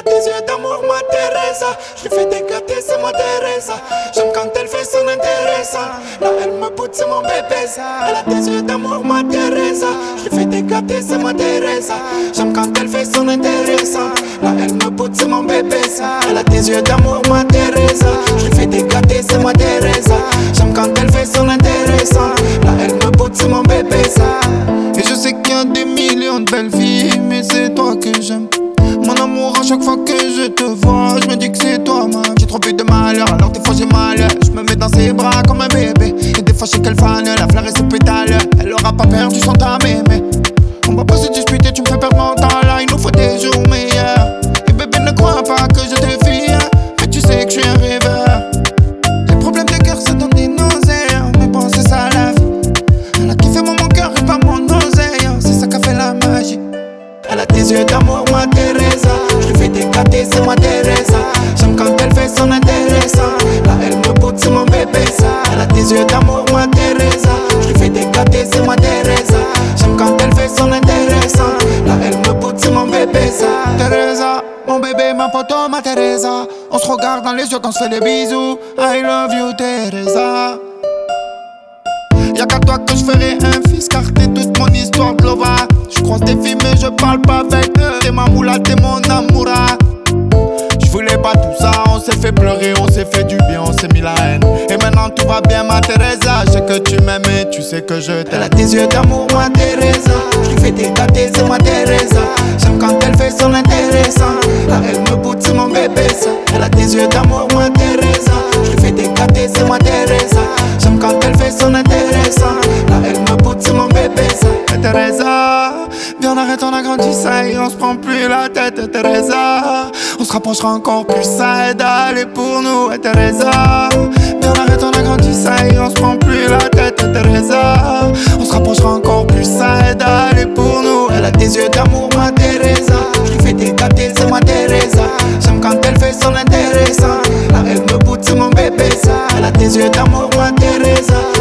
a des yeux d'amour, ma Teresa. Je lui fais des gâtés, c'est ma Teresa. J'aime quand elle fait son intéressant. Là elle me boude, c'est mon bébé ça. Elle a des yeux d'amour, ma Teresa. Je lui fais des gâtés, c'est ma Teresa. J'aime quand elle fait son intéressant. Là elle me boude, c'est mon bébé ça. Elle a des yeux d'amour, ma Teresa. Je lui fais des gâtés, c'est ma Teresa. J'aime quand elle fait son intéressant. Là elle me boude, c'est mon bébé ça. Et je sais qu'il y a des millions de belles filles, mais c'est toi que j'aime. Mon amour, à chaque fois que je te vois, je me dis que c'est toi, ma. J'ai trop vu de malheur, alors des fois j'ai mal. Je me mets dans ses bras comme un bébé. Et des fois je sais qu'elle fan, la fleur et ses pétales. Elle aura pas perdu son temps, mais on va pas se disputer, tu me fais perdre mon temps. Là, il nous faut des jours meilleurs. Et bébé, ne crois pas que je te fuis, mais tu sais que je suis un rêveur. Les problèmes de cœur, ça donne des nausées, mais bon, c'est ça la vie. Elle a kiffé mon cœur et pas mon oseille, c'est ça qui a fait la magie. Elle a des yeux d'amour, ma Teresa. Je lui fais des gâtés, c'est ma Teresa. J'aime quand elle fait son intéressant. Là elle me boude, c'est mon bébé ça. Elle a des yeux d'amour, ma Teresa. Je lui fais des gâtés, c'est ma Teresa. J'aime quand elle fait son intéressant. Là elle me boude, c'est mon bébé ça. Teresa, mon bébé, ma poto, ma Teresa. On se regarde dans les yeux quand on se fait des bisous. I love you, Teresa. Y'a qu'à toi que je ferai un fils, car t'es toute mon histoire de lova. Je croise des filles mais je parle pas avec eux. T'es ma moula, t'es mon amoura. Je voulais pas tout ça, on s'est fait pleurer, on s'est fait du bien, on s'est mis la haine. Et maintenant tout va bien, ma Teresa. Je sais que tu m'aimes et tu sais que je t'aime. Elle a des yeux d'amour, ma Teresa. Je lui fais des gâtés, c'est ma Teresa. J'aime quand elle fait son intéressant. Là elle me boude, c'est mon bébé ça. Elle a des yeux d'amour, ma Teresa. Je lui fais des gâtés, c'est ma Teresa. J'aime quand elle fait son intéressant. Là elle me boude, c'est mon bébé ça. Teresa, viens on arrête, on a grandi ça et on se prend plus la tête, Teresa. On se rapprochera encore plus, ça aide à aller pour nous, Teresa. Viens on arrête, on a grandi ça et on se prend plus la tête, Teresa. On se rapprochera encore plus, ça aide à aller pour nous. Elle a des yeux d'amour, ma Teresa. Je lui fais des gâtés, c'est ma Teresa. J'aime quand elle fait son intéressant. Là elle me boude, c'est mon bébé ça. Elle a des yeux d'amour, ma Teresa.